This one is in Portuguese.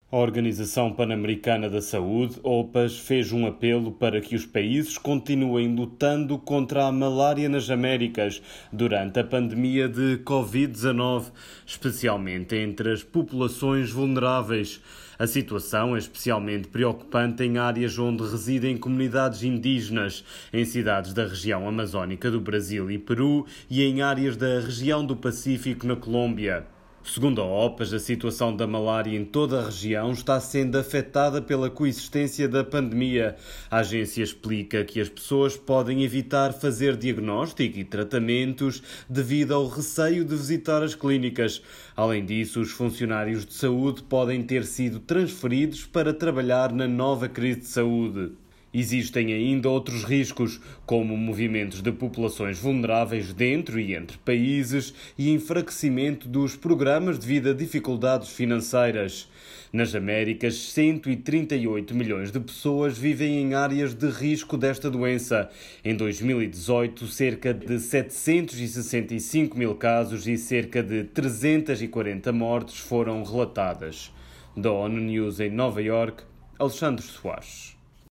A Organização Pan-Americana da Saúde, OPAS, fez um apelo para que os países continuem lutando contra a malária nas Américas durante a pandemia de Covid-19, especialmente entre as populações vulneráveis. A situação é especialmente preocupante em áreas onde residem comunidades indígenas, em cidades da região amazónica do Brasil e Peru e em áreas da região do Pacífico na Colômbia. Segundo a OPAS, a situação da malária em toda a região está sendo afetada pela coexistência da pandemia. A agência explica que as pessoas podem evitar fazer diagnóstico e tratamentos devido ao receio de visitar as clínicas. Além disso, os funcionários de saúde podem ter sido transferidos para trabalhar na nova crise de saúde. Existem ainda outros riscos, como movimentos de populações vulneráveis dentro e entre países e enfraquecimento dos programas devido a dificuldades financeiras. Nas Américas, 138 milhões de pessoas vivem em áreas de risco desta doença. Em 2018, cerca de 765 mil casos e cerca de 340 mortes foram relatadas. Da ONU News em Nova Iorque, Alexandre Soares.